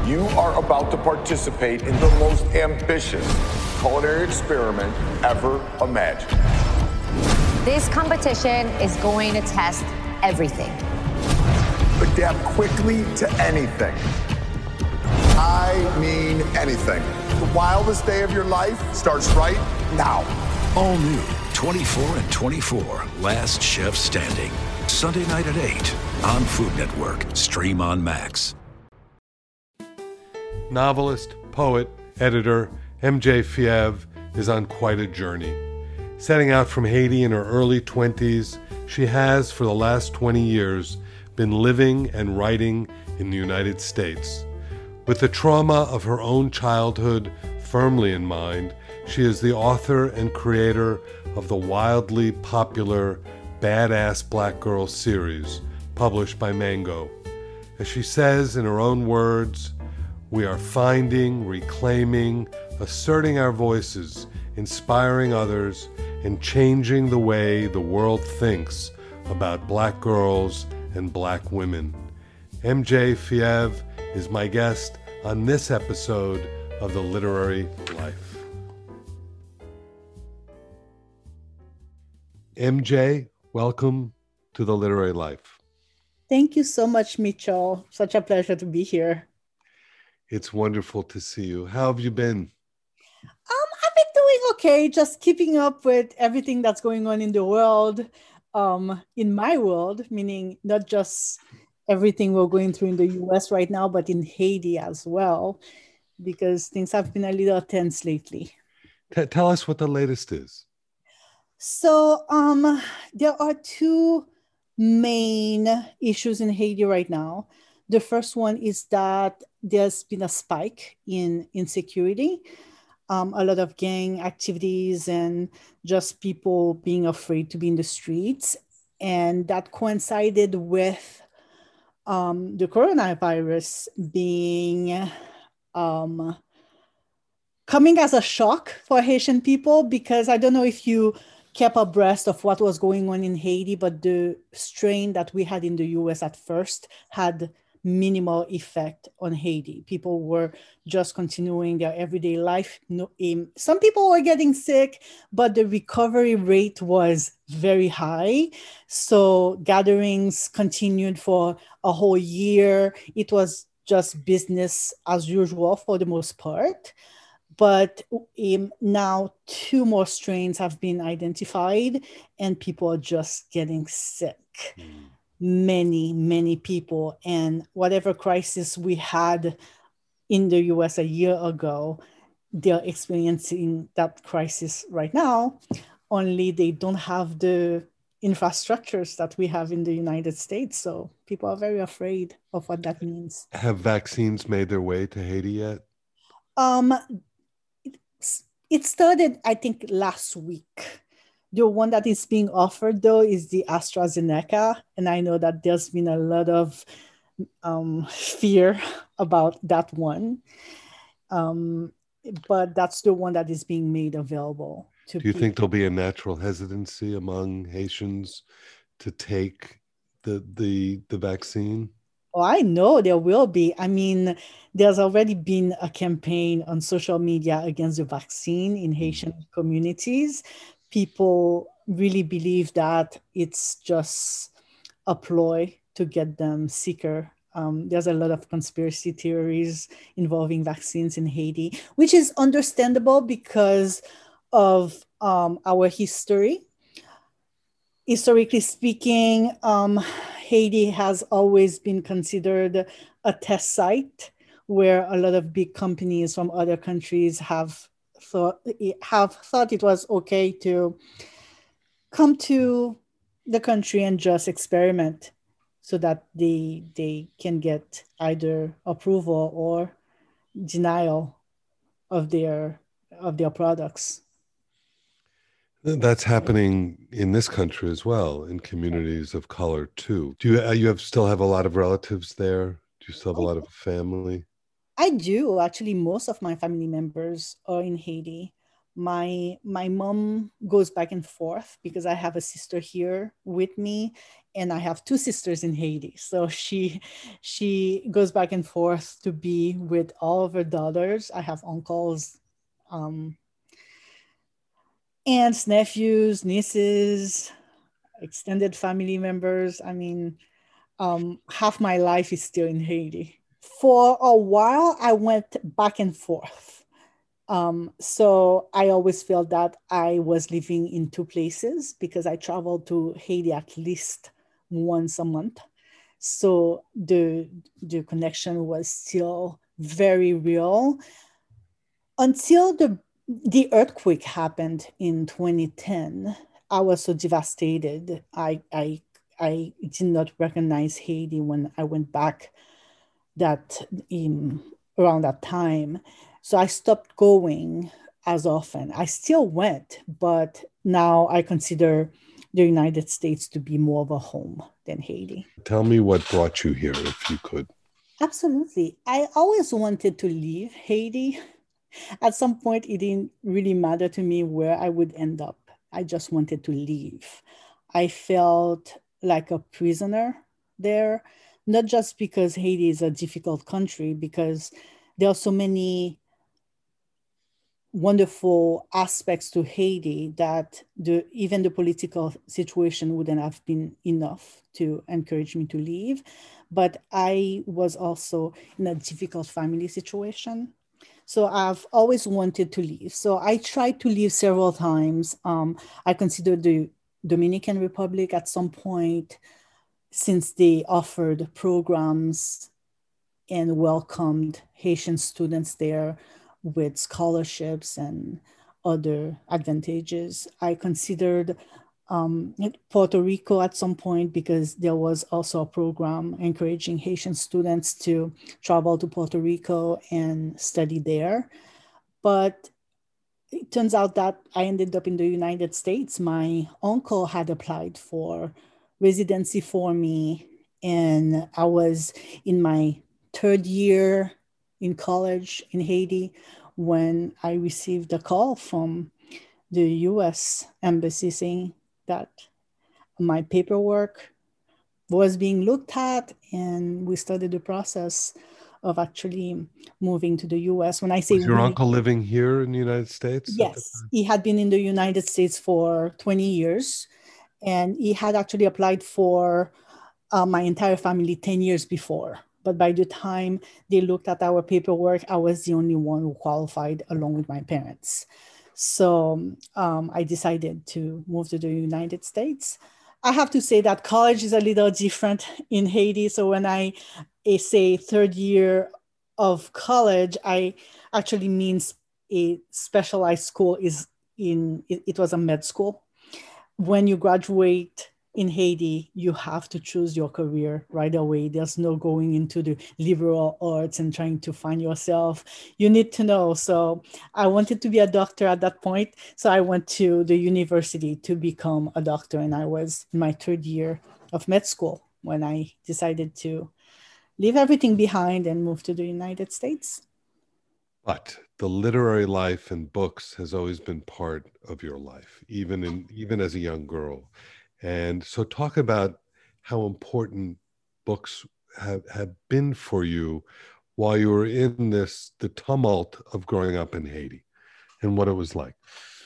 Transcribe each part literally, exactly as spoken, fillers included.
You are about to participate in the most ambitious culinary experiment ever imagined. This competition is going to test everything. Adapt quickly to anything. I mean anything. The wildest day of your life starts right now. All new twenty-four and twenty-four, Last Chef Standing. Sunday night at eight on Food Network. Stream on Max. Novelist, poet, editor M J Fiev is on quite a journey. Setting out from Haiti in her early twenties, she has, for the last twenty years, been living and writing in the United States. With the trauma of her own childhood firmly in mind, she is the author and creator of the wildly popular Badass Black Girl series, published by Mango. As she says in her own words, we are finding, reclaiming, asserting our voices, inspiring others, and changing the way the world thinks about black girls and black women. M J Fiev is my guest on this episode of The Literary Life. M J, welcome to The Literary Life. Thank you so much, Mitchell. Such a pleasure to be here. It's wonderful to see you. How have you been? Um, I've been doing okay, just keeping up with everything that's going on in the world, um, in my world, meaning not just everything we're going through in the U S right now, but in Haiti as well, because things have been a little tense lately. T- tell us what the latest is. So um, there are two main issues in Haiti right now. The first one is that there's been a spike in insecurity, um, a lot of gang activities and just people being afraid to be in the streets. And that coincided with um, the coronavirus being um, coming as a shock for Haitian people, because I don't know if you kept abreast of what was going on in Haiti, but the strain that we had in the U S at first had minimal effect on Haiti. People were just continuing their everyday life. No, um, some people were getting sick, but the recovery rate was very high. So gatherings continued for a whole year. It was just business as usual for the most part. But um, now two more strains have been identified and people are just getting sick. Mm. Many, many people. And whatever crisis we had in the U S a year ago, they're experiencing that crisis right now, only they don't have the infrastructures that we have in the United States. So people are very afraid of what that means. Have vaccines made their way to Haiti yet? Um, it started, I think, last week. The one that is being offered, though, is the AstraZeneca. And I know that there's been a lot of um, fear about that one. Um, but that's the one that is being made available to Do you people. think there'll be a natural hesitancy among Haitians to take the the the vaccine? Oh, I know there will be. I mean, there's already been a campaign on social media against the vaccine in Haitian mm. communities. People really believe that it's just a ploy to get them sicker. Um, there's a lot of conspiracy theories involving vaccines in Haiti, which is understandable because of um, our history. Historically speaking, um, Haiti has always been considered a test site where a lot of big companies from other countries have thought, have thought it was okay to come to the country and just experiment so that they, they can get either approval or denial of their, of their products. That's happening in this country as well, in communities of color too. Do you you have still have a lot of relatives there? Do you still have a lot of family? I do. Actually, most of my family members are in Haiti. My my mom goes back and forth because I have a sister here with me, and I have two sisters in Haiti. So she she goes back and forth to be with all of her daughters. I have uncles, um, aunts, nephews, nieces, extended family members. I mean, um, half my life is still in Haiti. For a while, I went back and forth. Um, so I always felt that I was living in two places because I traveled to Haiti at least once a month. So the, the connection was still very real until the, the earthquake happened in twenty ten. I was so devastated. I, I, I did not recognize Haiti when I went back that in, around that time. So I stopped going as often. I still went, but now I consider the United States to be more of a home than Haiti. Tell me what brought you here, if you could. Absolutely. I always wanted to leave Haiti. At some point, it didn't really matter to me where I would end up. I just wanted to leave. I felt like a prisoner there, not just because Haiti is a difficult country, because there are so many wonderful aspects to Haiti that the, even the political situation wouldn't have been enough to encourage me to leave. But I was also in a difficult family situation. So I've always wanted to leave. So I tried to leave several times. Um, I considered the Dominican Republic at some point, since they offered programs and welcomed Haitian students there with scholarships and other advantages. I considered um, Puerto Rico at some point because there was also a program encouraging Haitian students to travel to Puerto Rico and study there. But it turns out that I ended up in the United States. My uncle had applied for residency for me, and I was in my third year in college in Haiti when I received a call from the U S Embassy saying that my paperwork was being looked at, and we started the process of actually moving to the U S. When I say Was your we, uncle living here in the United States? yes, he had been in the United States for twenty years, and he had actually applied for uh, my entire family ten years before. But by the time they looked at our paperwork, I was the only one who qualified along with my parents. So um, I decided to move to the United States. I have to say that college is a little different in Haiti. So when I, I say third year of college, I actually means a specialized school is in, it, it was a med school. When you graduate in Haiti, you have to choose your career right away. There's no going into the liberal arts and trying to find yourself. You need to know. So I wanted to be a doctor at that point. So I went to the university to become a doctor. And I was in my third year of med school when I decided to leave everything behind and move to the United States. But the literary life and books has always been part of your life, even in even as a young girl. And so talk about how important books have, have been for you while you were in this, the tumult of growing up in Haiti, and what it was like.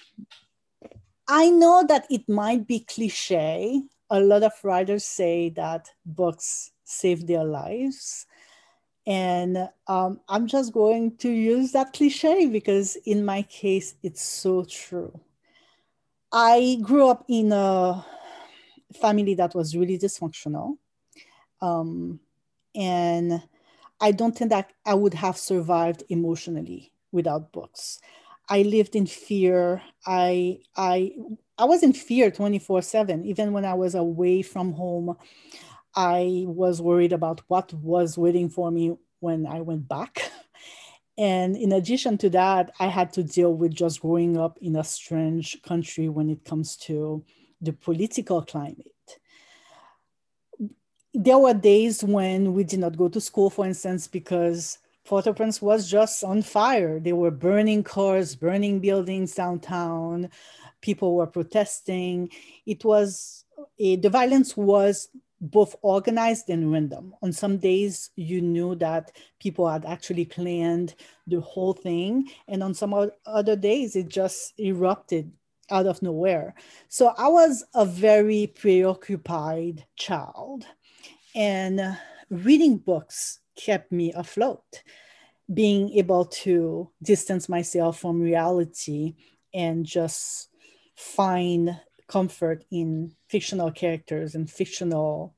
I know that it might be cliche. A lot of writers say that books save their lives. And um, I'm just going to use that cliche because in my case, it's so true. I grew up in a family that was really dysfunctional. Um, and I don't think that I would have survived emotionally without books. I lived in fear. I, I, I was in fear twenty-four seven. Even when I was away from home, I was worried about what was waiting for me when I went back. And in addition to that, I had to deal with just growing up in a strange country when it comes to the political climate. There were days when we did not go to school, for instance, because Port-au-Prince was just on fire. They were burning cars, burning buildings downtown. People were protesting. It was, a, the violence was both organized and random. On some days, you knew that people had actually planned the whole thing. And on some other days, it just erupted out of nowhere. So I was a very preoccupied child. And uh, reading books kept me afloat, being able to distance myself from reality and just find comfort in fictional characters and fictional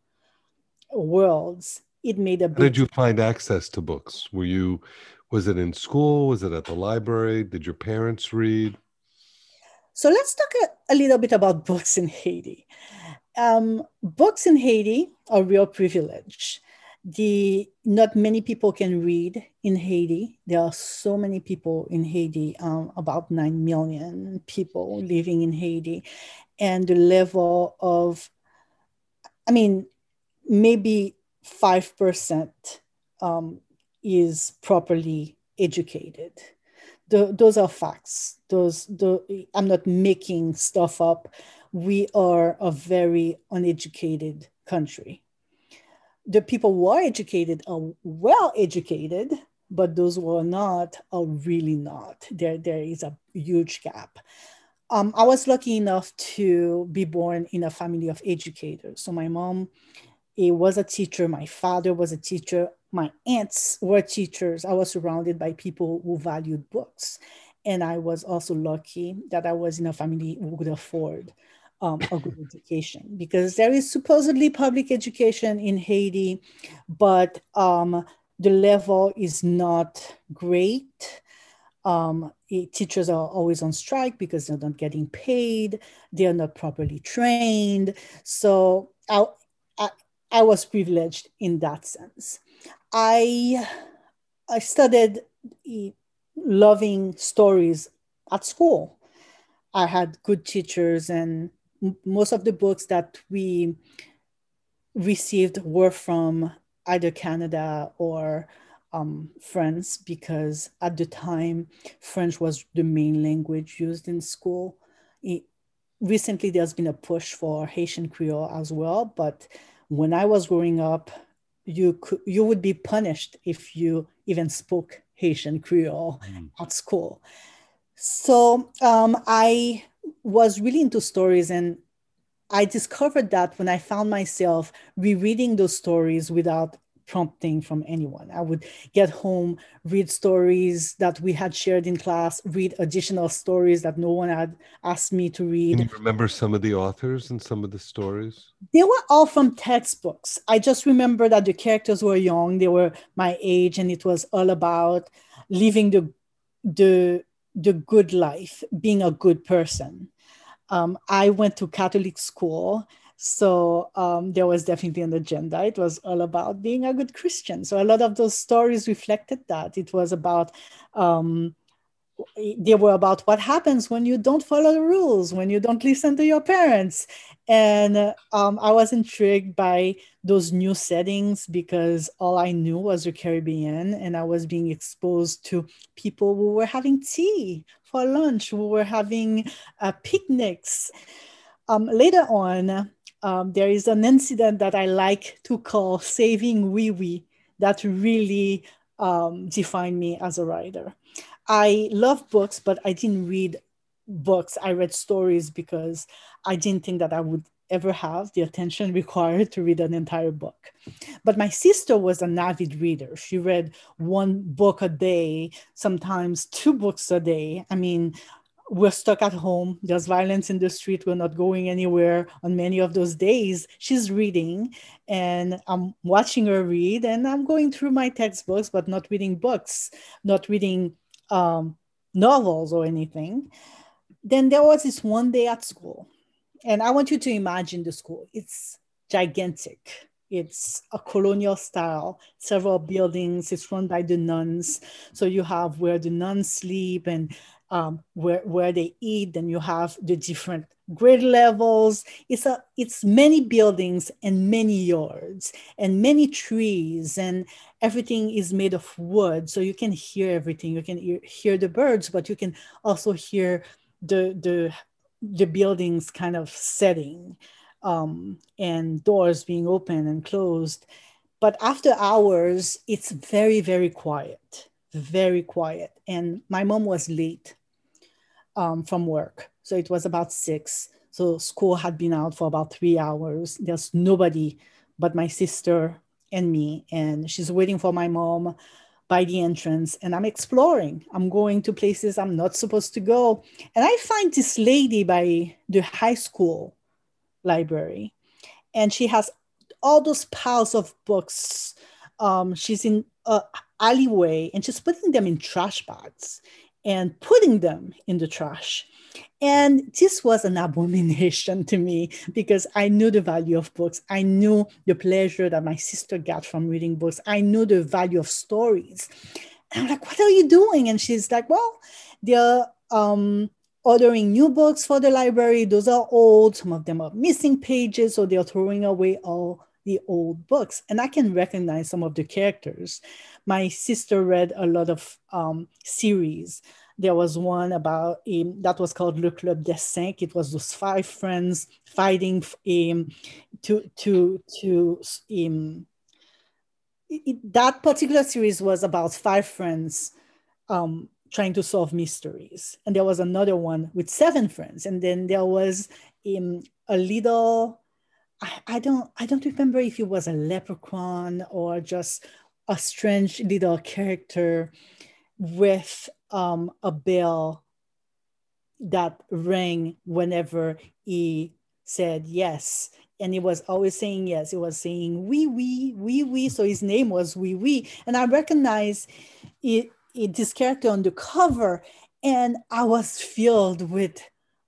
worlds. It made a big... How did you find access to books? Were you, was it in school? Was it at the library? Did your parents read? So let's talk a, a little bit about books in Haiti. Um, books in Haiti are a real privilege. The not many people can read in Haiti. There are so many people in Haiti, um, about nine million people living in Haiti. And the level of, I mean, maybe five percent um, is properly educated. The, those are facts. Those, the, I'm not making stuff up. We are a very uneducated country. The people who are educated are well educated, but those who are not are really not. There, there is a huge gap. Um, I was lucky enough to be born in a family of educators. So my mom eh, was a teacher. My father was a teacher. My aunts were teachers. I was surrounded by people who valued books. And I was also lucky that I was in a family who could afford Um, a good education, because there is supposedly public education in Haiti, but um, the level is not great. Um, it, teachers are always on strike because they're not getting paid. They're not properly trained. So I, I, I was privileged in that sense. I, I studied loving stories at school. I had good teachers, and most of the books that we received were from either Canada or um, France, because at the time, French was the main language used in school. It, recently, there's been a push for Haitian Creole as well, but when I was growing up, you could, you would be punished if you even spoke Haitian Creole mm. at school. So um, I was really into stories, and I discovered that when I found myself rereading those stories without prompting from anyone. I would get home, read stories that we had shared in class, read additional stories that no one had asked me to read. Can you remember some of the authors and some of the stories? They were all from textbooks. I just remember that the characters were young, they were my age, and it was all about living the the the good life, being a good person. Um, I went to Catholic school, so um, there was definitely an agenda. It was all about being a good Christian. So a lot of those stories reflected that. It was about, um, they were about what happens when you don't follow the rules, when you don't listen to your parents. And uh, um, I was intrigued by those new settings because all I knew was the Caribbean, and I was being exposed to people who were having tea for lunch, who were having uh, picnics. Um, later on, um, there is an incident that I like to call Saving Wee Wee that really um, defined me as a writer. I love books, but I didn't read books. I read stories because I didn't think that I would ever have the attention required to read an entire book. But my sister was an avid reader. She read one book a day, sometimes two books a day. I mean, we're stuck at home. There's violence in the street. We're not going anywhere. On many of those days, she's reading, and I'm watching her read, and I'm going through my textbooks, but not reading books, not reading um, novels or anything. Then there was this one day at school, and I want you to imagine the school. It's gigantic. It's a colonial style, several buildings. It's run by the nuns. So you have where the nuns sleep and um, where, where they eat. Then you have the different grade levels. It's a it's many buildings and many yards and many trees, and everything is made of wood, so you can hear everything. You can hear, hear the birds, but you can also hear the the the buildings kind of setting, um, and doors being open and closed. But after hours, it's very, very quiet, very quiet. And my mom was late um, from work. So it was about six. So school had been out for about three hours. There's nobody but my sister and me. And she's waiting for my mom by the entrance. And I'm exploring. I'm going to places I'm not supposed to go. And I find this lady by the high school library. And she has all those piles of books. Um, she's in an alleyway and she's putting them in trash bags and putting them in the trash. And this was an abomination to me because I knew the value of books. I knew the pleasure that my sister got from reading books. I knew the value of stories. And I'm like, what are you doing? And she's like, well, they're um, ordering new books for the library. Those are old. Some of them are missing pages, so they're throwing away all the old books. And I can recognize some of the characters. My sister read a lot of um, series. There was one about um, that was called Le Club des Cinq. It was those five friends fighting um, to to to um, it, that particular series was about five friends um, trying to solve mysteries. And there was another one with seven friends. And then there was um, a little, I, I don't I don't remember if it was a leprechaun or just a strange little character with um, a bell that rang whenever he said yes. And he was always saying yes. He was saying wee wee, wee wee. So his name was Wee Wee. And I recognized it, it, this character on the cover. And I was filled with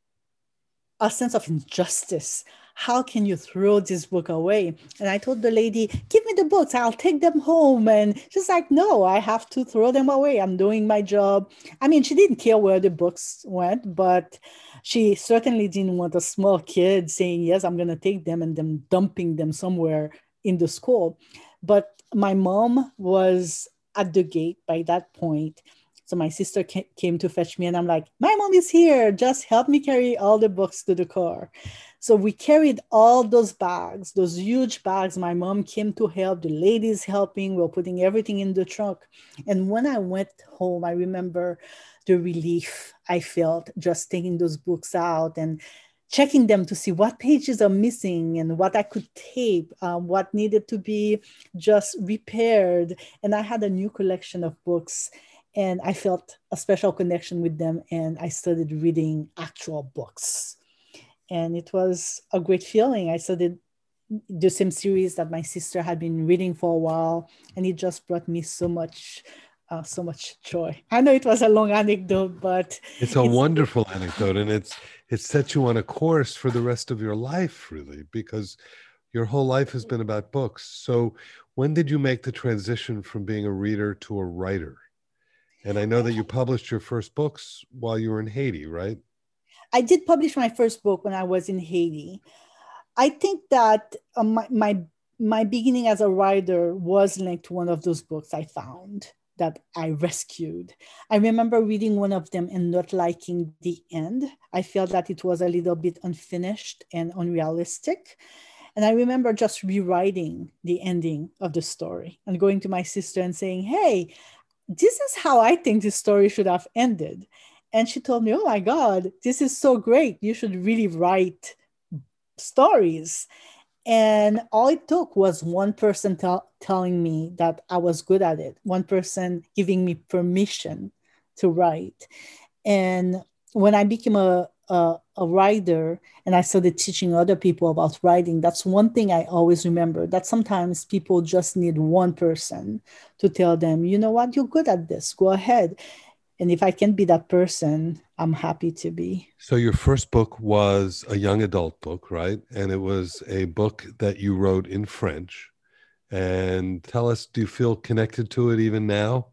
a sense of injustice. How can you throw this book away? And I told the lady, give me the books, I'll take them home. And she's like, no, I have to throw them away. I'm doing my job. I mean, she didn't care where the books went, but she certainly didn't want a small kid saying, yes, I'm going to take them and then dumping them somewhere in the school. But my mom was at the gate by that point. So my sister came to fetch me and I'm like, my mom is here. Just help me carry all the books to the car. So we carried all those bags, those huge bags. My mom came to help. The ladies helping. We were putting everything in the trunk. And when I went home, I remember the relief I felt just taking those books out and checking them to see what pages are missing and what I could tape, um, what needed to be just repaired. And I had a new collection of books. And I felt a special connection with them. And I started reading actual books. And it was a great feeling. I started the same series that my sister had been reading for a while. And it just brought me so much, uh, so much joy. I know it was a long anecdote, but it's a it's, wonderful anecdote. And it's it sets you on a course for the rest of your life, really, because your whole life has been about books. So when did you make the transition from being a reader to a writer? And I know that you published your first books while you were in Haiti, right? I did publish my first book when I was in Haiti. I think that uh, my, my, my beginning as a writer was linked to one of those books I found that I rescued. I remember reading one of them and not liking the end. I felt that it was a little bit unfinished and unrealistic. And I remember just rewriting the ending of the story and going to my sister and saying, hey, this is how I think this story should have ended. And she told me, oh my God, this is so great. You should really write stories. And all it took was one person t- telling me that I was good at it. One person giving me permission to write. And when I became a, a, a writer and I started teaching other people about writing, that's one thing I always remember, that sometimes people just need one person to tell them, you know what, you're good at this, go ahead. And if I can be that person, I'm happy to be. So your first book was a young adult book, right? And it was a book that you wrote in French. And tell us, do you feel connected to it even now?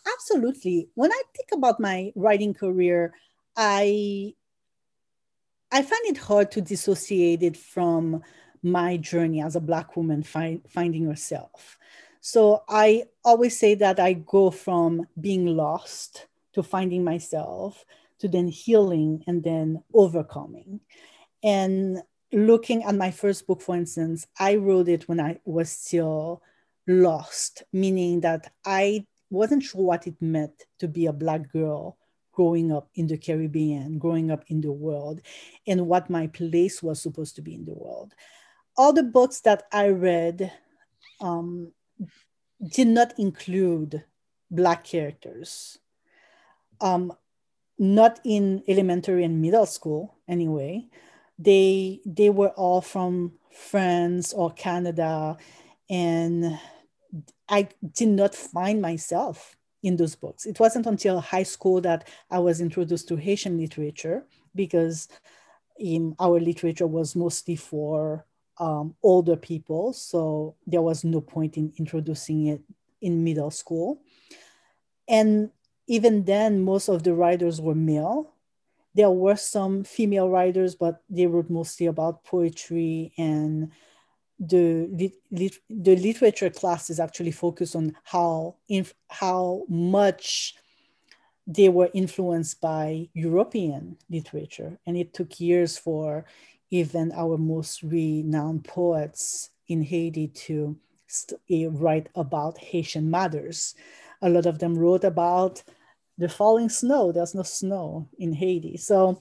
Absolutely. When I think about my writing career, I I find it hard to dissociate it from my journey as a Black woman find, finding herself. So I always say that I go from being lost to finding myself to then healing and then overcoming. And looking at my first book, for instance, I wrote it when I was still lost, meaning that I wasn't sure what it meant to be a Black girl growing up in the Caribbean, growing up in the world, and what my place was supposed to be in the world. All the books that I read um, did not include Black characters. Um, not in elementary and middle school, anyway. They, they were all from France or Canada, and I did not find myself in those books. It wasn't until high school that I was introduced to Haitian literature, because in our literature was mostly for um, older people. So there was no point in introducing it in middle school. And even then, most of the writers were male. There were some female writers, but they wrote mostly about poetry, and the lit, lit, the literature classes actually focused on how inf, how much they were influenced by European literature, and it took years for even our most renowned poets in Haiti to st- write about Haitian matters. A lot of them wrote about the falling snow. There's no snow in Haiti, so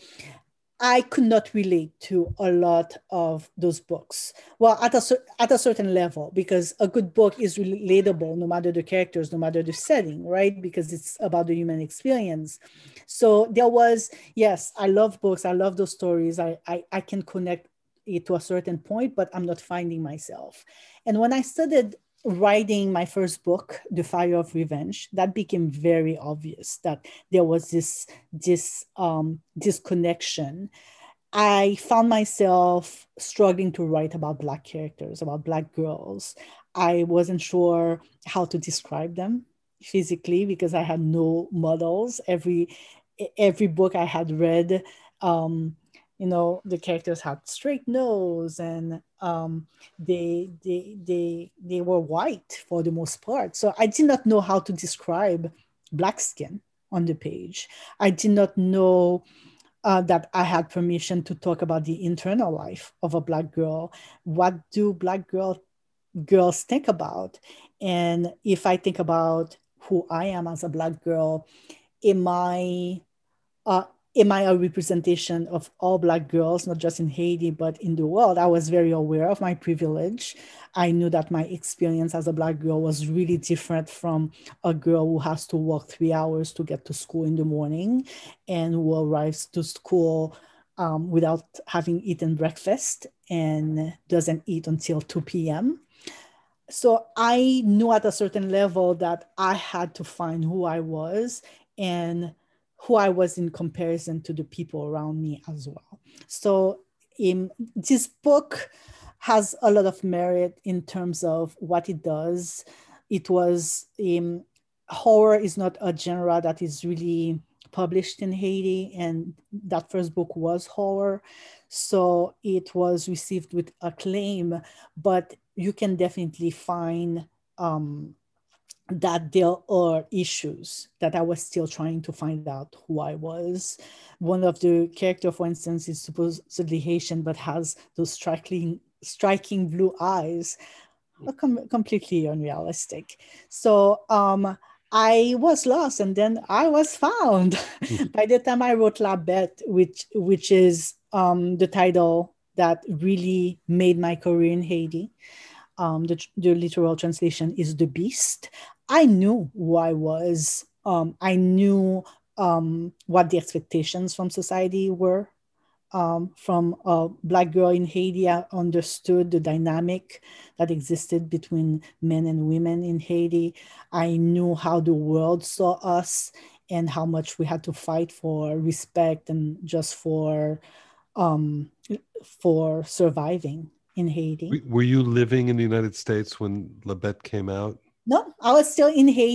I could not relate to a lot of those books. Well, at a, at a certain level, because a good book is relatable no matter the characters, no matter the setting, right? Because it's about the human experience. So there was, yes, I love books. I love those stories. I, I, I can connect it to a certain point, but I'm not finding myself. And when I started writing my first book, The Fire of Revenge, that became very obvious that there was this, this um, disconnection. I found myself struggling to write about Black characters, about Black girls. I wasn't sure how to describe them physically because I had no models. Every, every book I had read, um, you know, the characters had straight nose, and um, they, they, they, they were white for the most part. So I did not know how to describe Black skin on the page. I did not know uh, that I had permission to talk about the internal life of a Black girl. What do Black girl, girls think about? And if I think about who I am as a Black girl, am I... Uh, Am I a representation of all Black girls, not just in Haiti, but in the world? I was very aware of my privilege. I knew that my experience as a Black girl was really different from a girl who has to walk three hours to get to school in the morning and who arrives to school um, without having eaten breakfast and doesn't eat until two p.m. So I knew at a certain level that I had to find who I was and who I was in comparison to the people around me as well. So um, this book has a lot of merit in terms of what it does. It was, um, horror is not a genre that is really published in Haiti, and that first book was horror. So it was received with acclaim, but you can definitely find um, that there are issues that I was still trying to find out who I was. One of the characters, for instance, is supposedly Haitian, but has those striking, striking blue eyes, com- completely unrealistic. So um, I was lost, and then I was found. By the time I wrote La Bête, which, which is um, the title that really made my career in Haiti, um, the, the literal translation is The Beast. I knew who I was. Um, I knew um, what the expectations from society were. Um, from a Black girl in Haiti, I understood the dynamic that existed between men and women in Haiti. I knew how the world saw us and how much we had to fight for respect and just for um, for surviving in Haiti. Were you living in the United States when La Bête came out? No, I was still in Haiti.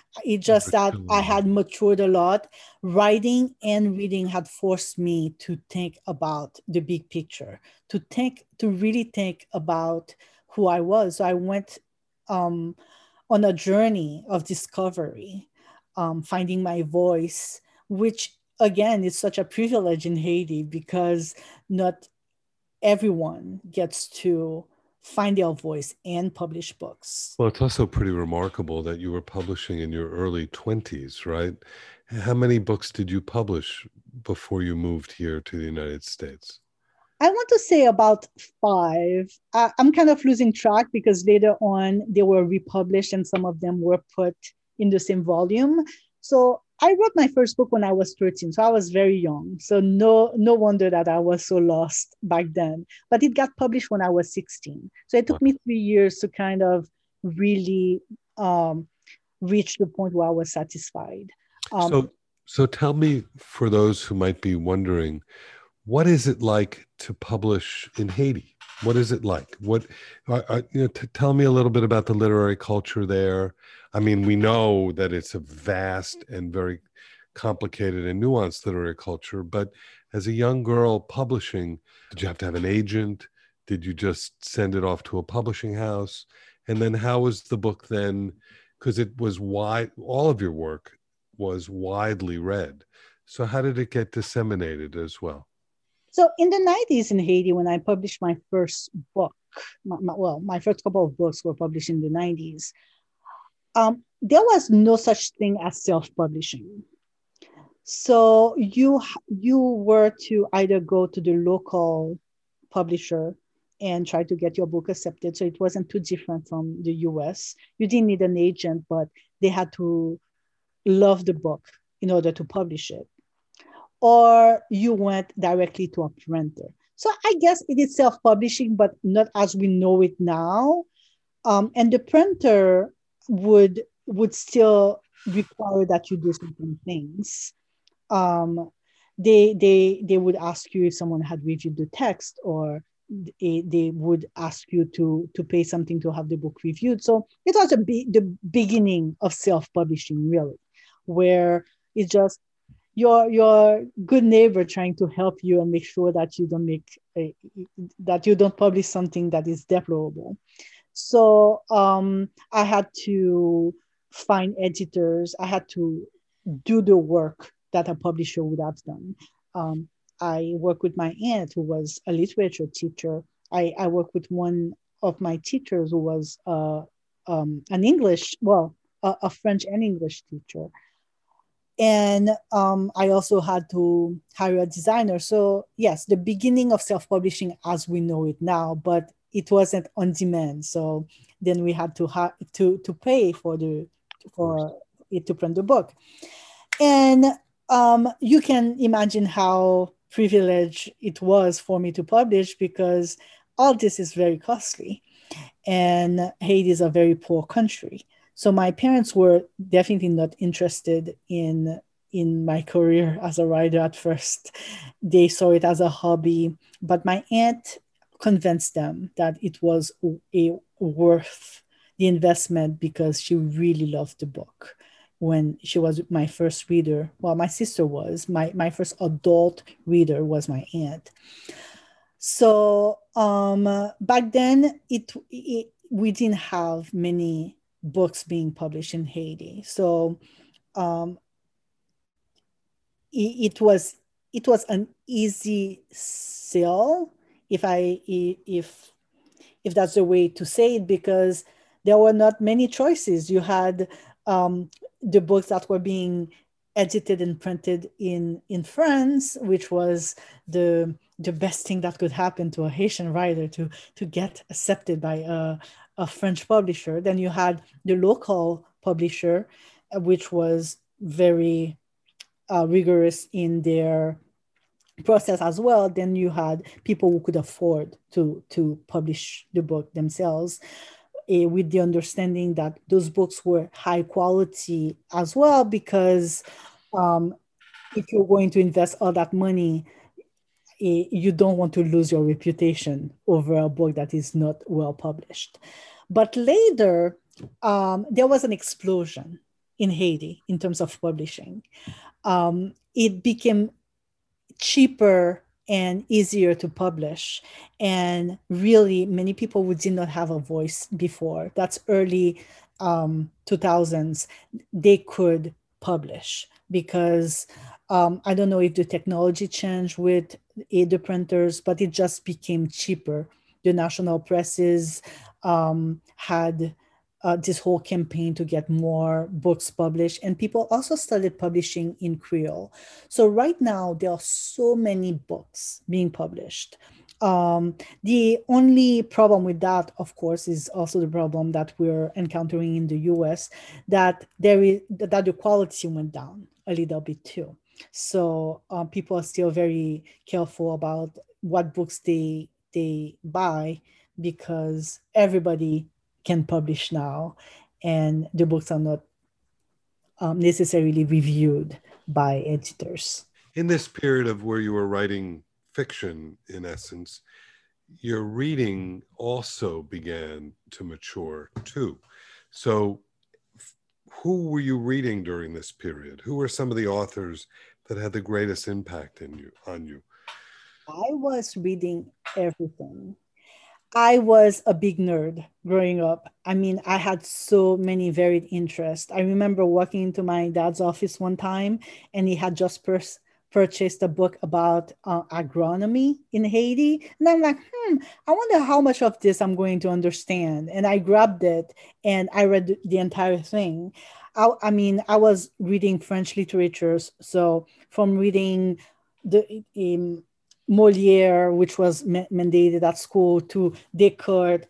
It's just that I had matured a lot. Writing and reading had forced me to think about the big picture, to think, to really think about who I was. So I went um, on a journey of discovery, um, finding my voice, which again is such a privilege in Haiti because not everyone gets to find their voice and publish books. Well, it's also pretty remarkable that you were publishing in your early twenties, right? How many books did you publish before you moved here to the United States? I want to say about five. I, I'm kind of losing track because later on they were republished and some of them were put in the same volume. So I wrote my first book when I was thirteen, so I was very young. So no, no wonder that I was so lost back then. But it got published when I was sixteen. So it took me three years to kind of really um, reach the point where I was satisfied. Um, so, so tell me, for those who might be wondering, what is it like to publish in Haiti? What is it like? What, uh, uh, you know, t- tell me a little bit about the literary culture there. I mean, we know that it's a vast and very complicated and nuanced literary culture, but as a young girl publishing, did you have to have an agent? Did you just send it off to a publishing house? And then how was the book then? Because it was wide, all of your work was widely read. So how did it get disseminated as well? So in the nineties in Haiti, when I published my first book, my, my, well, my first couple of books were published in the nineties, um, there was no such thing as self-publishing. So you, you were to either go to the local publisher and try to get your book accepted. So it wasn't too different from the U S. You didn't need an agent, but they had to love the book in order to publish it. Or you went directly to a printer. So I guess it is self-publishing, but not as we know it now. Um, and the printer would would still require that you do certain things. Um, they they they would ask you if someone had reviewed the text, or they, they would ask you to to pay something to have the book reviewed. So it was a be- the beginning of self-publishing, really, where it's just your your good neighbor trying to help you and make sure that you don't make a, that you don't publish something that is deplorable. So um, I had to find editors. I had to do the work that a publisher would have done. Um, I worked with my aunt, who was a literature teacher. I, I worked with one of my teachers who was uh, um, an English, well, a, a French and English teacher. And um, I also had to hire a designer. So yes, the beginning of self-publishing as we know it now, but it wasn't on demand. So then we had to ha- to to pay for the for it to print the book. And um, you can imagine how privileged it was for me to publish, because all this is very costly, and Haiti is a very poor country. So my parents were definitely not interested in, in my career as a writer at first. They saw it as a hobby, but my aunt convinced them that it was a, worth the investment because she really loved the book. When she was my first reader, well, my sister was, my, my first adult reader was my aunt. So um, back then, it, it we didn't have many books being published in Haiti. So um, it, it was it was an easy sell, if I if if that's the way to say it, because there were not many choices. You had um, the books that were being edited and printed in in France, which was the the best thing that could happen to a Haitian writer, to to get accepted by a a French publisher. Then you had the local publisher, which was very uh, rigorous in their process as well. Then you had people who could afford to, to publish the book themselves, uh, with the understanding that those books were high quality as well, because um, if you're going to invest all that money, you don't want to lose your reputation over a book that is not well published. But later, um, there was an explosion in Haiti in terms of publishing. Um, it became cheaper and easier to publish. And really, many people who did not have a voice before, that's early um, two thousands, they could publish because um, I don't know if the technology changed with the printers, but it just became cheaper. The national presses um, had uh, this whole campaign to get more books published, and people also started publishing in Creole. So right now, there are so many books being published. Um, the only problem with that, of course, is also the problem that we're encountering in the U S, that there is that the quality went down a little bit too. So um, people are still very careful about what books they they buy because everybody can publish now, and the books are not um, necessarily reviewed by editors. In this period of where you were writing fiction, in essence, your reading also began to mature too. So who were you reading during this period? Who were some of the authors that had the greatest impact in you, on you? I was reading everything. I was a big nerd growing up. I mean, I had so many varied interests. I remember walking into my dad's office one time, and he had just pers- purchased a book about uh, agronomy in Haiti. And I'm like, hmm, I wonder how much of this I'm going to understand. And I grabbed it and I read the entire thing. I, I mean, I was reading French literatures. So from reading the um, Molière, which was ma- mandated at school, to Descartes,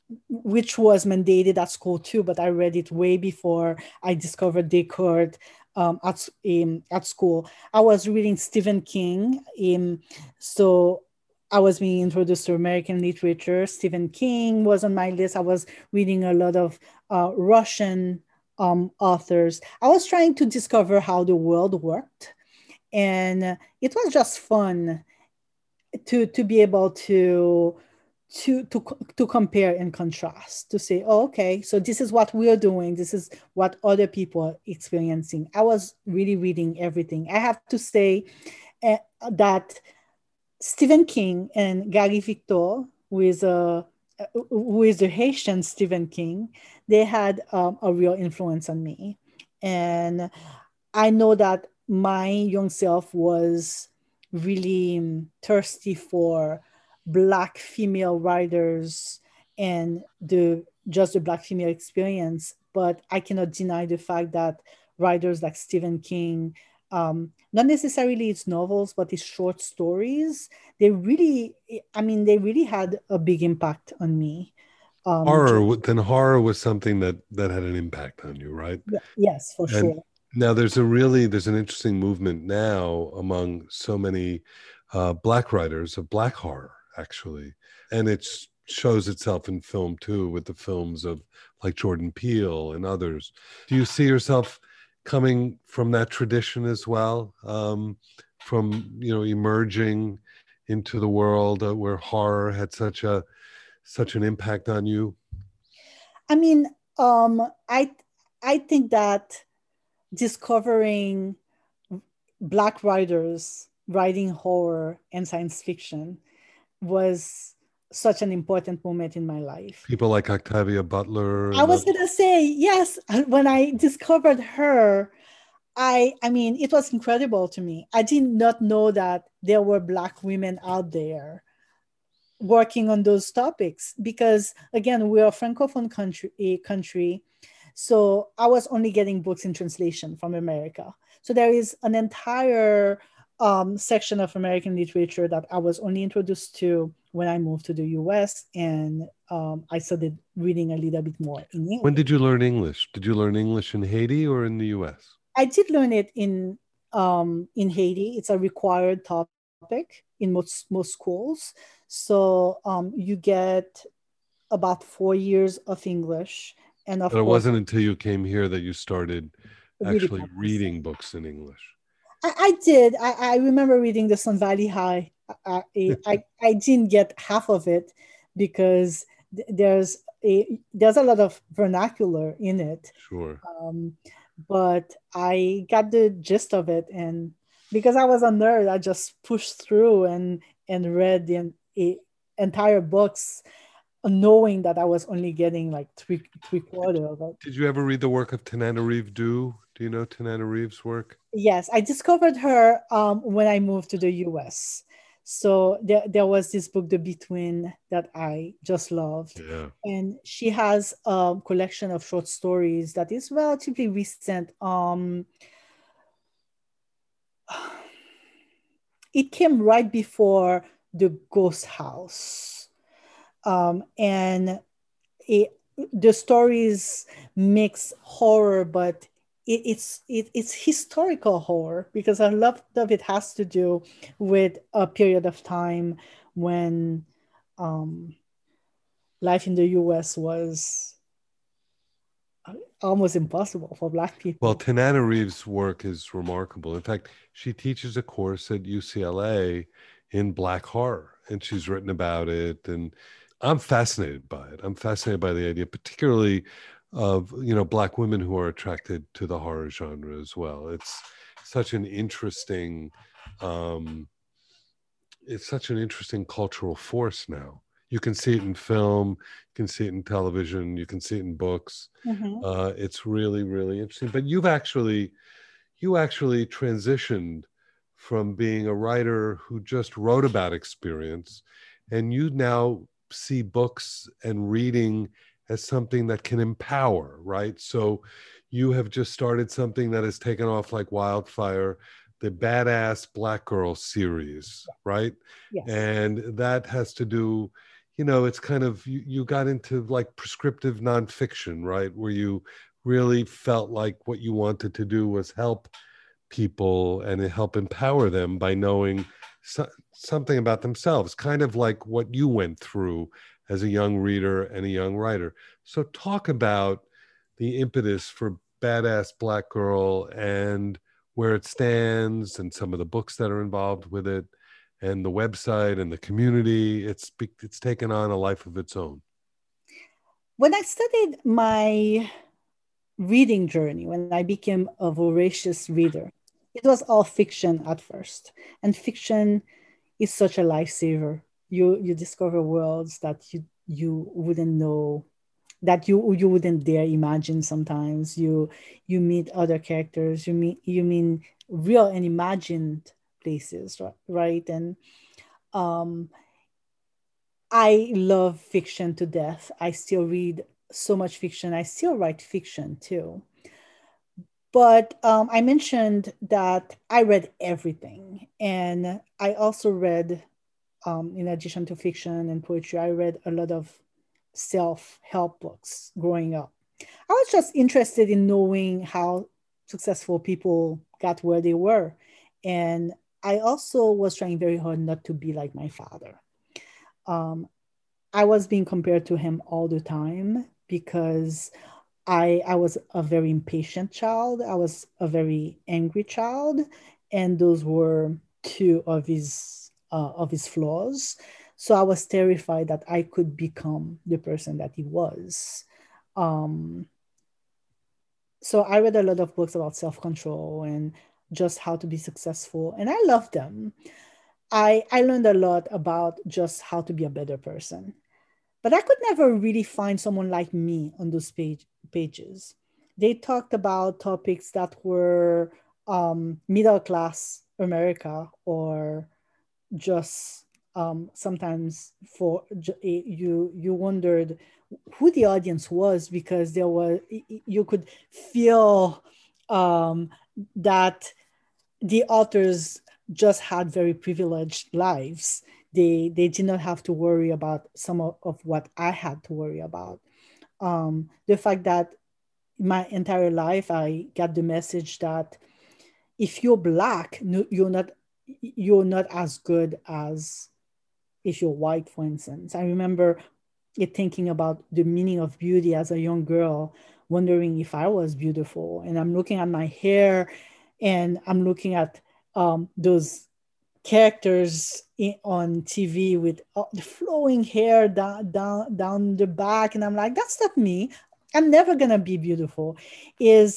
which was mandated at school too, but I read it way before I discovered Descartes um, at, um, at school. I was reading Stephen King. Um, so I was being introduced to American literature. Stephen King was on my list. I was reading a lot of uh, Russian um, authors. I was trying to discover how the world worked. And it was just fun to, to be able to to to to compare and contrast, to say, oh, okay, so this is what we're doing, this is what other people are experiencing. I was really reading everything. I have to say uh, that Stephen King and Gary Victor, who is a who is the Haitian Stephen King, they had um, a real influence on me. And I know that my young self was really thirsty for Black female writers and the just the Black female experience, but I cannot deny the fact that writers like Stephen King, um, not necessarily his novels, but his short stories, they really, I mean, they really had a big impact on me. Um, horror, then horror was something that that had an impact on you, right? Yes, for and sure. Now there's a really there's an interesting movement now among so many uh, Black writers of Black horror, actually, and it shows itself in film too, with the films of like Jordan Peele and others. Do you see yourself coming from that tradition as well, um, from you know emerging into the world uh, where horror had such a such an impact on you? I mean, um, I I think that discovering Black writers writing horror and science fiction was such an important moment in my life. People like Octavia Butler. I was going to say, yes, when I discovered her, I, I mean, it was incredible to me. I did not know that there were Black women out there working on those topics because, again, we're a Francophone country, a country. So I was only getting books in translation from America. So there is an entire um, section of American literature that I was only introduced to when I moved to the U S, and um, I started reading a little bit more in English. When did you learn English? Did you learn English in Haiti or in the U S? I did learn it in um, in Haiti. It's a required topic in most most schools. So um, you get about four years of English. And of but it course, wasn't until you came here that you started actually reading books in English. I, I did. I, I remember reading the Sun Valley High. I, I, I didn't get half of it because there's a there's a lot of vernacular in it. Sure. Um, but I got the gist of it. And because I was a nerd, I just pushed through and, and read the en- e- entire books, knowing that I was only getting like three three quarter of it. Did you ever read the work of Tananarive Due? Do you know Tananarive's work? Yes, I discovered her um, when I moved to the U S. So there, there was this book, The Between, that I just loved. Yeah. And she has a collection of short stories that is relatively recent. Um, it came right before The Ghost House. Um, and it, the stories mix horror, but it, it's it, it's historical horror, because a lot of it has to do with a period of time when um, life in the U S was almost impossible for Black people. Well, Tananarive's work is remarkable. In fact, she teaches a course at U C L A in Black horror, and she's written about it. And I'm fascinated by it. I'm fascinated by the idea, particularly of, you know, Black women who are attracted to the horror genre as well. It's such an interesting, um, it's such an interesting cultural force now. You can see it in film, you can see it in television, you can see it in books. Mhm. Uh, it's really, really interesting. But you've actually, you actually transitioned from being a writer who just wrote about experience, and you now see books and reading as something that can empower, right? So you have just started something that has taken off like wildfire, the Badass Black Girl series, right? Yes. And that has to do, you know, it's kind of, you, you got into like prescriptive nonfiction, right? Where you really felt like what you wanted to do was help people and help empower them by knowing so, something about themselves, kind of like what you went through as a young reader and a young writer. So talk about the impetus for Badass Black Girl and where it stands and some of the books that are involved with it and the website and the community. It's it's taken on a life of its own. When I studied my reading journey, when I became a voracious reader, it was all fiction at first. And fiction is such a lifesaver. You you discover worlds that you you wouldn't know, that you you wouldn't dare imagine sometimes. You you meet other characters, you meet you mean real and imagined places, right? And um I love fiction to death. I still read so much fiction. I still write fiction too. But um, I mentioned that I read everything. And I also read, um, in addition to fiction and poetry, I read a lot of self-help books growing up. I was just interested in knowing how successful people got where they were. And I also was trying very hard not to be like my father. Um, I was being compared to him all the time because I, I was a very impatient child. I was a very angry child. And those were two of his, uh, of his flaws. So I was terrified that I could become the person that he was. Um, so I read a lot of books about self-control and just how to be successful. And I loved them. I, I learned a lot about just how to be a better person. But I could never really find someone like me on those page, pages. They talked about topics that were um, middle class America, or just um, sometimes for you you wondered who the audience was, because there was you could feel um, that the authors just had very privileged lives. They they did not have to worry about some of, of what I had to worry about. Um, the fact that my entire life I got the message that if you're Black, you're not you're not as good as if you're white, for instance. I remember it thinking about the meaning of beauty as a young girl, wondering if I was beautiful. And I'm looking at my hair, and I'm looking at um, those characters in, on T V with uh, the flowing hair down, down, down the back. And I'm like, that's not me. I'm never going to be beautiful. Is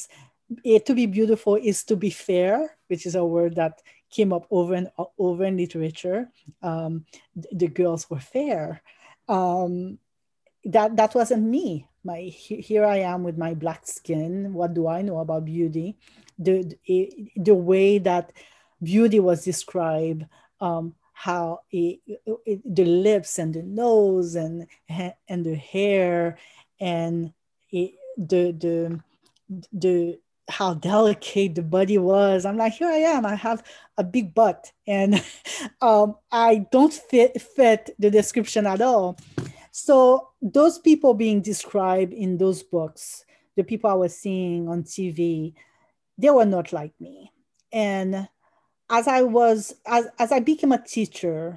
it, to be beautiful is to be fair, which is a word that came up over and over in literature. Um, the girls were fair. Um, that that wasn't me. My here I am with my black skin. What do I know about beauty? The the, the way that beauty was described, um, how it, it, the lips and the nose and and the hair and it, the the the how delicate the body was. I'm like, here I am. I have a big butt, and um, I don't fit fit the description at all. So those people being described in those books, the people I was seeing on T V, they were not like me. And as I was, as, as I became a teacher,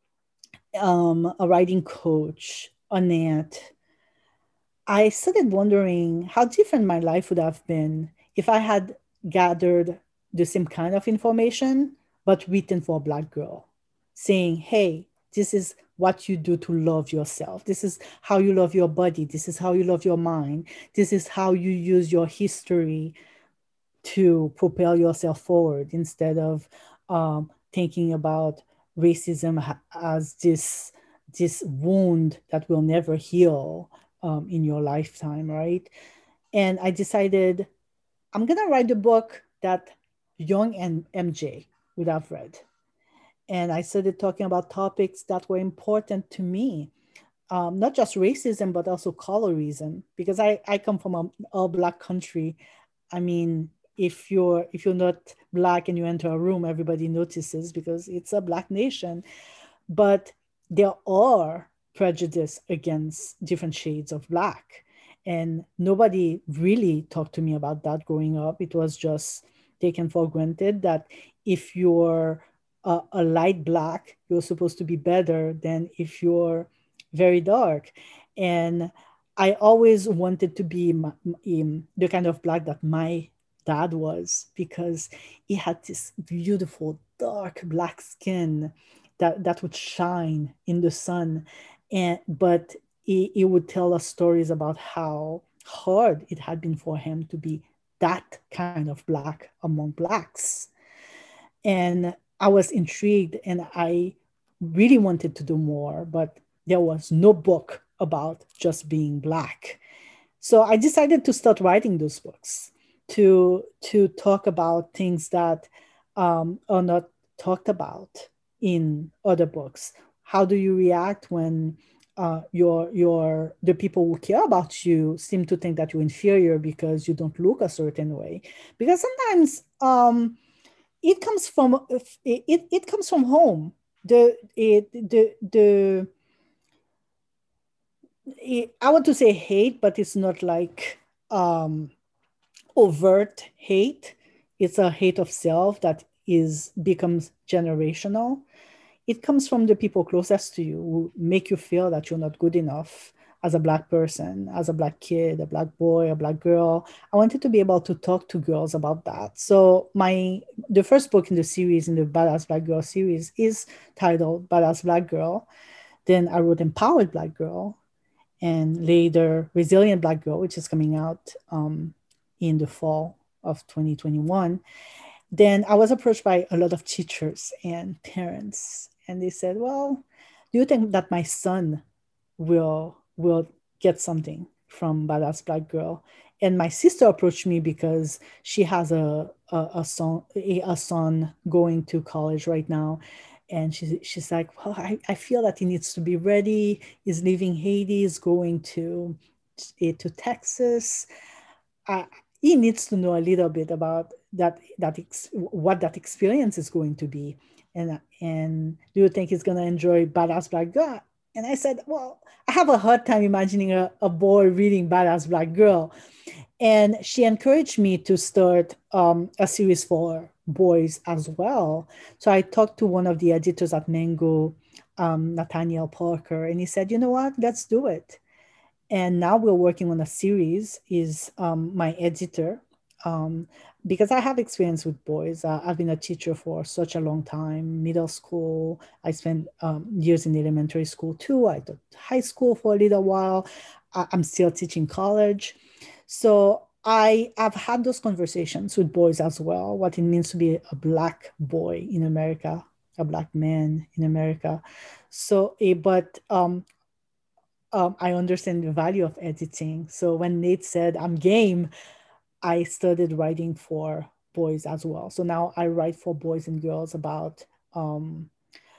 um, a writing coach, an aunt, I started wondering how different my life would have been if I had gathered the same kind of information, but written for a Black girl, saying, hey, this is what you do to love yourself. This is how you love your body. This is how you love your mind. This is how you use your history to propel yourself forward instead of um, thinking about racism as this, this wound that will never heal um, in your lifetime, right? And I decided I'm gonna write a book that young and M J would have read. And I started talking about topics that were important to me, um, not just racism, but also colorism, because I, I come from an all Black country. I mean, if you're if you're not Black and you enter a room, everybody notices because it's a Black nation. But there are prejudice against different shades of Black. And nobody really talked to me about that growing up. It was just taken for granted that if you're a, a light Black, you're supposed to be better than if you're very dark. And I always wanted to be my, um, the kind of Black that my dad was, because he had this beautiful dark Black skin that, that would shine in the sun. And but he, he would tell us stories about how hard it had been for him to be that kind of Black among Blacks. And I was intrigued and I really wanted to do more, but there was no book about just being Black. So I decided to start writing those books to, to talk about things that um, are not talked about in other books. How do you react when uh, your, your, the people who care about you seem to think that you're inferior because you don't look a certain way? Because sometimes um, it comes from it, it, it comes from home. The it, the the it, I want to say hate, but it's not like um, overt hate. It's a hate of self that is becomes generational. It comes from the people closest to you who make you feel that you're not good enough as a Black person, as a Black kid, a Black boy, a Black girl. I wanted to be able to talk to girls about that. So my the first book in the series, in the Badass Black Girl series, is titled Badass Black Girl. Then I wrote Empowered Black Girl, and later Resilient Black Girl, which is coming out um, in the fall of twenty twenty-one. Then I was approached by a lot of teachers and parents, and they said, well, do you think that my son will will get something from Badass Black Girl? And my sister approached me because she has a a, a son a, a son going to college right now, and she, she's like, well, I, I feel that he needs to be ready. He's leaving Haiti, he's going to to Texas. Uh, he needs to know a little bit about that that ex- what that experience is going to be, and and do you think he's going to enjoy Badass Black Girl? And I said, well, I have a hard time imagining a, a boy reading Badass Black Girl. And she encouraged me to start um, a series for boys as well. So I talked to one of the editors at Mango, um, Nathaniel Parker, and he said, you know what, let's do it. And now we're working on a series. Is um, my editor, um, because I have experience with boys. Uh, I've been a teacher for such a long time, middle school. I spent um, years in elementary school too. I taught high school for a little while. I- I'm still teaching college. So I have had those conversations with boys as well, what it means to be a Black boy in America, a Black man in America. So, eh, but um, um, I understand the value of editing. So when Nate said I'm game, I started writing for boys as well. So now I write for boys and girls about um,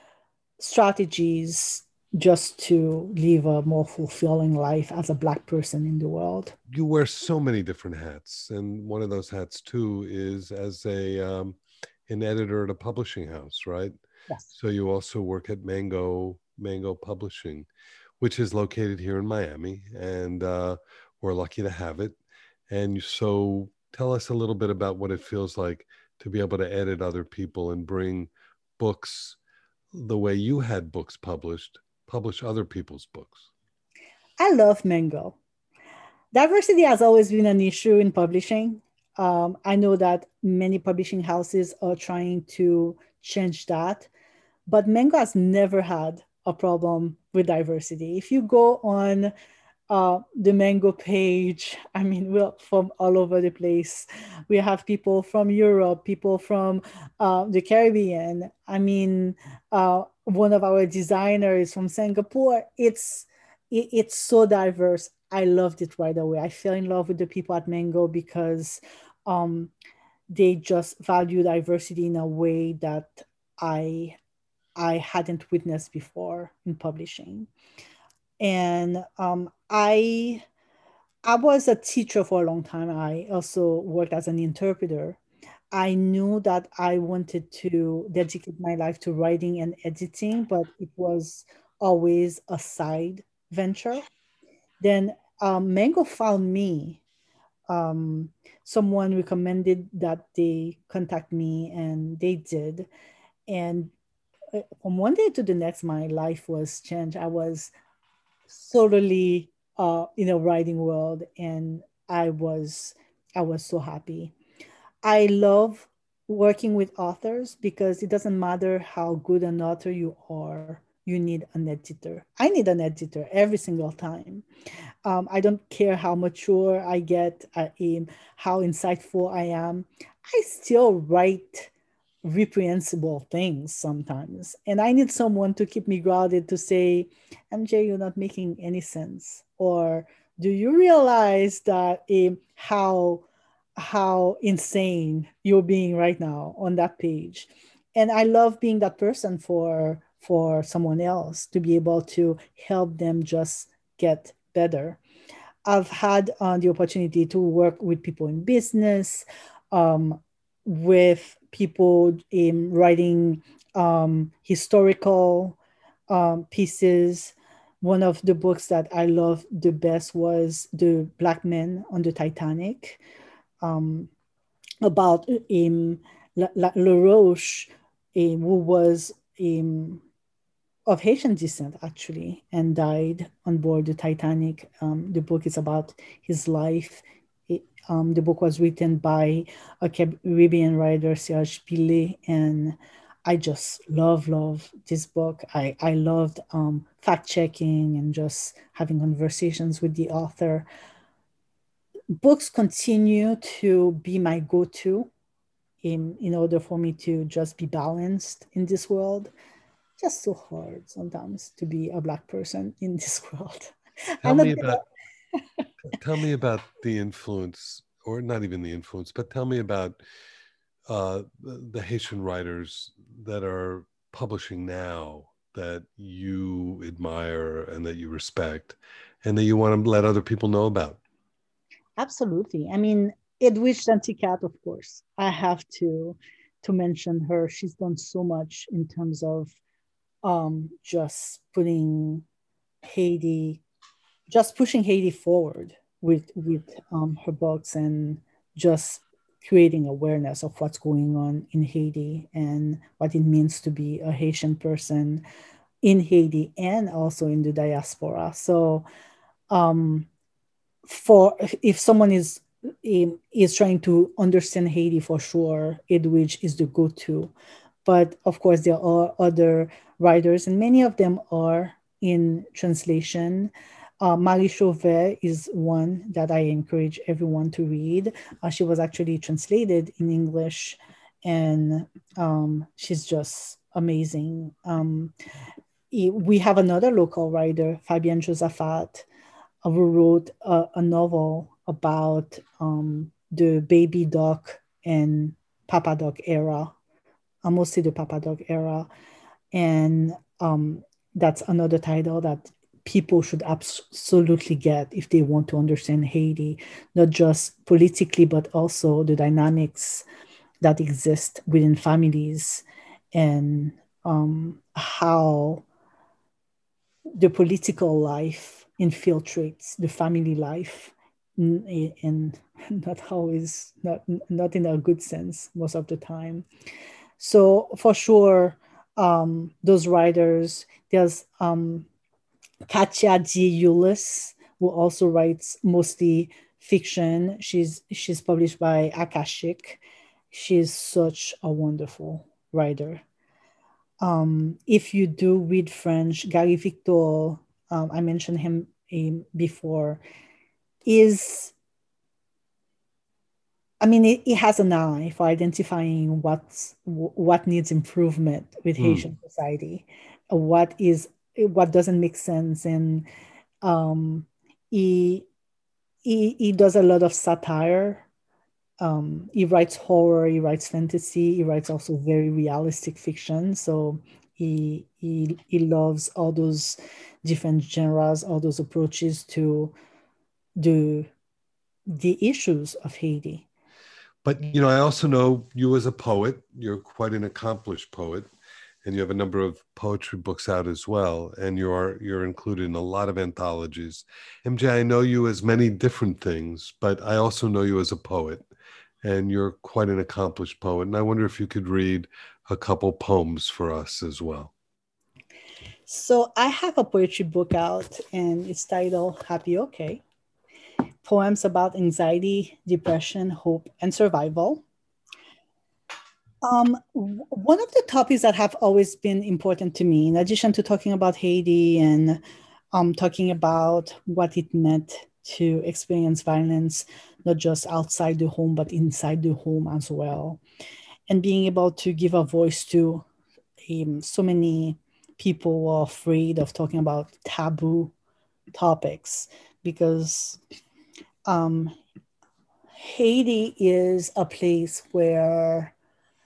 strategies just to live a more fulfilling life as a Black person in the world. You wear so many different hats, and one of those hats too is as a um, an editor at a publishing house, right? Yes. So you also work at Mango Mango Publishing, which is located here in Miami, and uh, we're lucky to have it. And so tell us a little bit about what it feels like to be able to edit other people and bring books the way you had books published, publish other people's books. I love Mango. Diversity has always been an issue in publishing. Um, I know that many publishing houses are trying to change that, but Mango has never had a problem with diversity. If you go on uh, the Mango page, I mean, we're from all over the place. We have people from Europe, people from uh, the Caribbean. I mean, uh, one of our designers from Singapore. It's it, it's so diverse. I loved it right away. I fell in love with the people at Mango because um, they just value diversity in a way that I I hadn't witnessed before in publishing. And um, I I was a teacher for a long time. I also worked as an interpreter. I knew that I wanted to dedicate my life to writing and editing, but it was always a side venture. Then um, Mango found me. Um, someone recommended that they contact me, and they did. And uh, from one day to the next, my life was changed. I was totally uh, in a writing world, and I was I was so happy. I love working with authors because it doesn't matter how good an author you are, you need an editor. I need an editor every single time. Um, I don't care how mature I get, I am, how insightful I am. I still write reprehensible things sometimes. And I need someone to keep me grounded to say, M J, you're not making any sense. Or do you realize that um, how how insane you're being right now on that page? And I love being that person for for someone else to be able to help them just get better. I've had uh, the opportunity to work with people in business, um, with people in writing um, historical um, pieces. One of the books that I loved the best was The Black Men on the Titanic, um, about um, La, La, La Roche, um, who was um, of Haitian descent, actually, and died on board the Titanic. Um, the book is about his life. It, um, the book was written by a Caribbean writer, Serge Pillet, and I just love, love this book. I, I loved um, fact-checking and just having conversations with the author. Books continue to be my go-to in, in order for me to just be balanced in this world. Just so hard sometimes to be a Black person in this world. Tell me about tell me about the influence, or not even the influence, but tell me about uh, the, the Haitian writers that are publishing now that you admire and that you respect and that you want to let other people know about. Absolutely. I mean, Edwidge Danticat, of course. I have to to mention her. She's done so much in terms of um, just putting Haiti, just pushing Haiti forward with with um, her books and just creating awareness of what's going on in Haiti and what it means to be a Haitian person in Haiti and also in the diaspora. So, um, for if someone is is trying to understand Haiti, for sure, Edwidge is the go-to. But of course, there are other writers, and many of them are in translation. Uh, Marie Chauvet is one that I encourage everyone to read. Uh, she was actually translated in English, and um, she's just amazing. Um, we have another local writer, Fabienne Josaphat, uh, who wrote a, a novel about um, the baby doc and Papa Doc era, uh, mostly the Papa Doc era. And um, that's another title that people should absolutely get if they want to understand Haiti, not just politically, but also the dynamics that exist within families and um, how the political life infiltrates the family life, and not always, not, not in a good sense most of the time. So for sure, um, those writers, there's um, Katja G. Eulis, who also writes mostly fiction. She's she's published by Akashic. She's such a wonderful writer. Um, if you do read French, Gary Victor, um, I mentioned him um, before, is, I mean, it, it has an eye for identifying what's, what needs improvement with mm. Haitian society, what is what doesn't make sense, and um, he, he he does a lot of satire. Um, he writes horror, he writes fantasy, he writes also very realistic fiction. So he he he loves all those different genres, all those approaches to the the issues of Haiti. But you know, I also know you as a poet. You're quite an accomplished poet, and you have a number of poetry books out as well. And you are you're included in a lot of anthologies. M J, I know you as many different things, but I also know you as a poet. And you're quite an accomplished poet. And I wonder if you could read a couple poems for us as well. So I have a poetry book out, and it's titled Happy Okay. Poems about anxiety, depression, hope, and survival. Um, one of the topics that have always been important to me, in addition to talking about Haiti and um, talking about what it meant to experience violence, not just outside the home, but inside the home as well. And being able to give a voice to um, so many people who are afraid of talking about taboo topics, because um, Haiti is a place where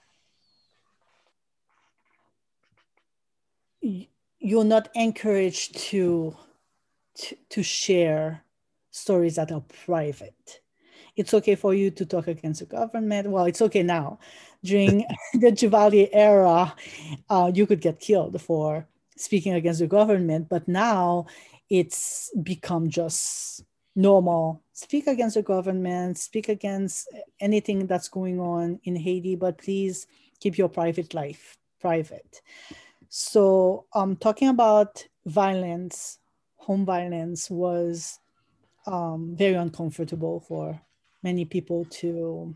you're not encouraged to, to, to share stories that are private. It's okay for you to talk against the government. Well, it's okay now. During the Duvalier era, uh, you could get killed for speaking against the government, but now it's become just normal. Speak against the government, speak against anything that's going on in Haiti, but please keep your private life private. So um, talking about violence, home violence was um, very uncomfortable for many people to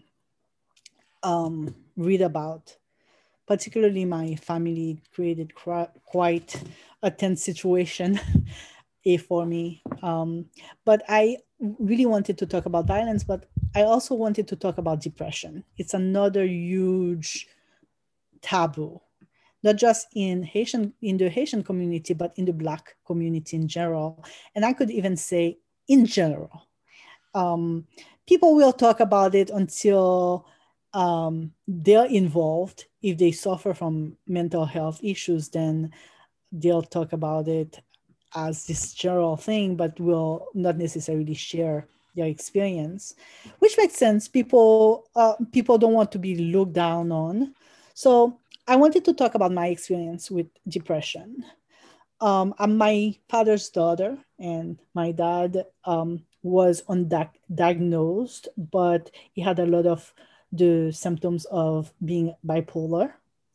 um, read about. Particularly my family created quite a tense situation for me. Um, but I really wanted to talk about violence, but I also wanted to talk about depression. It's another huge taboo, not just in Haitian, in the Haitian community, but in the Black community in general. And I could even say in general. Um, people will talk about it until um, they're involved. If they suffer from mental health issues, then they'll talk about it as this general thing, but will not necessarily share their experience, which makes sense. People, uh, people don't want to be looked down on. So I wanted to talk about my experience with depression. Um, I'm my father's daughter, and my dad um, was undiagnosed, but he had a lot of the symptoms of being bipolar.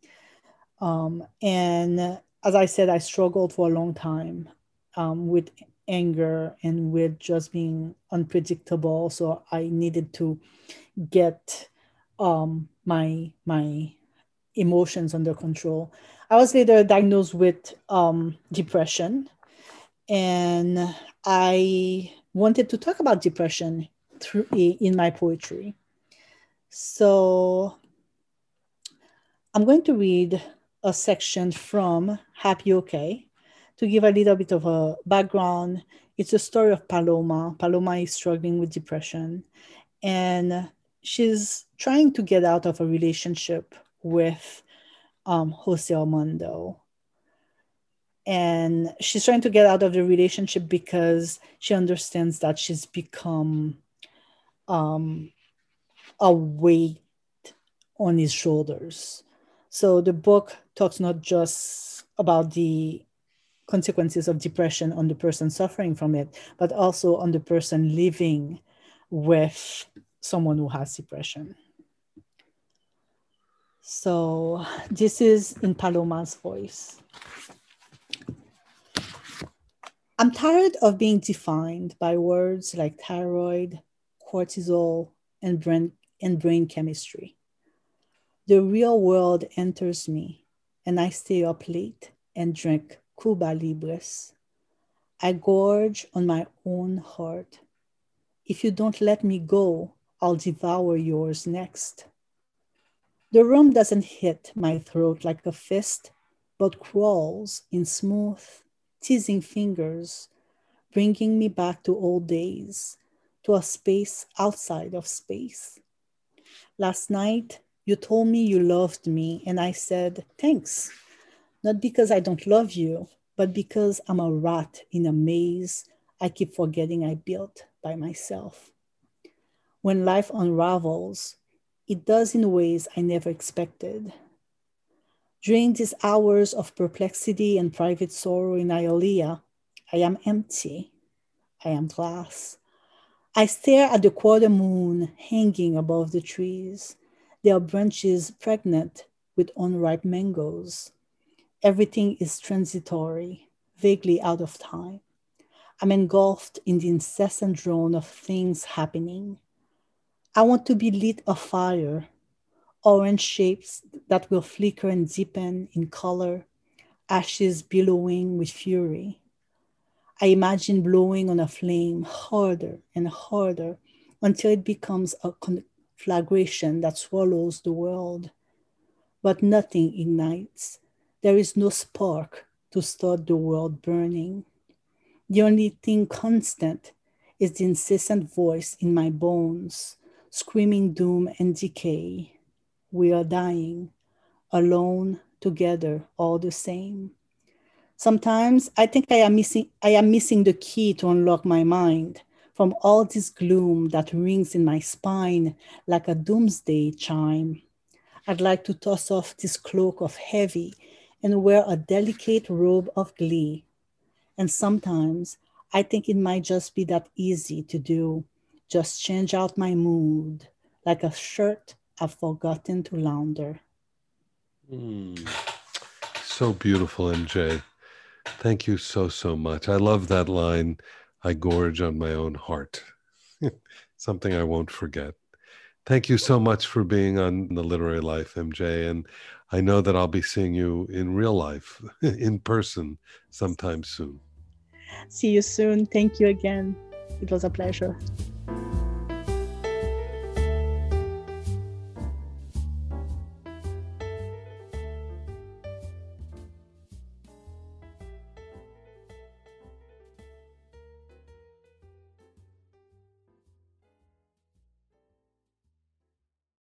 Um, and as I said, I struggled for a long time um, with anger and with just being unpredictable. So I needed to get um, my my emotions under control. I was later diagnosed with um, depression, And I wanted to talk about depression through, in my poetry. So I'm going to read a section from Happy Okay to give a little bit of a background. It's a story of Paloma. Paloma is struggling with depression, and she's trying to get out of a relationship with um, Jose Armando. And she's trying to get out of the relationship because she understands that she's become um, a weight on his shoulders. So the book talks not just about the consequences of depression on the person suffering from it, but also on the person living with someone who has depression. So this is in Paloma's voice. I'm tired of being defined by words like thyroid, cortisol, and brain, and brain chemistry. The real world enters me, and I stay up late and drink Cuba Libres. I gorge on my own heart. If you don't let me go, I'll devour yours next. The rum doesn't hit my throat like a fist, but crawls in smooth, teasing fingers, bringing me back to old days, to a space outside of space. Last night, you told me you loved me, and I said, thanks. Not because I don't love you, but because I'm a rat in a maze I keep forgetting I built by myself. When life unravels, it does in ways I never expected. During these hours of perplexity and private sorrow in Hialeah, I am empty. I am glass. I stare at the quarter moon hanging above the trees, their branches pregnant with unripe mangoes. Everything is transitory, vaguely out of time. I'm engulfed in the incessant drone of things happening. I want to be lit afire, orange shapes that will flicker and deepen in color, ashes billowing with fury. I imagine blowing on a flame harder and harder until it becomes a conflagration that swallows the world. But nothing ignites. There is no spark to start the world burning. The only thing constant is the incessant voice in my bones, screaming doom and decay. We are dying, alone, together, all the same. Sometimes I think I am missing, I am missing the key to unlock my mind from all this gloom that rings in my spine like a doomsday chime. I'd like to toss off this cloak of heavy and wear a delicate robe of glee. And sometimes I think it might just be that easy to do, just change out my mood like a shirt I've forgotten to launder. Mm. So beautiful, M J. Thank you so, so much. I love that line, I gorge on my own heart. Something I won't forget. Thank you so much for being on The Literary Life, M J. And I know that I'll be seeing you in real life, in person, sometime soon. See you soon. Thank you again. It was a pleasure.